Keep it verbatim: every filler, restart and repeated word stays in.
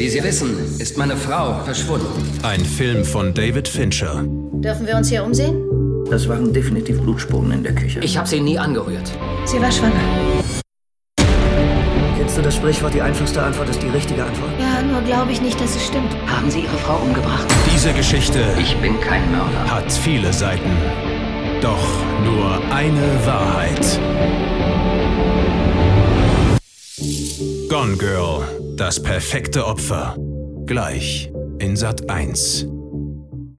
Wie Sie wissen, ist meine Frau verschwunden. Ein Film von David Fincher. Dürfen wir uns hier umsehen? Das waren definitiv Blutspuren in der Küche. Ich habe sie nie angerührt. Sie war schwanger. Kennst du das Sprichwort, die einfachste Antwort ist die richtige Antwort? Ja, nur glaube ich nicht, dass es stimmt. Haben Sie Ihre Frau umgebracht? Diese Geschichte Ich bin kein Mörder. hat viele Seiten. Doch nur eine Wahrheit. Gone Girl, das perfekte Opfer. Gleich in Sat eins.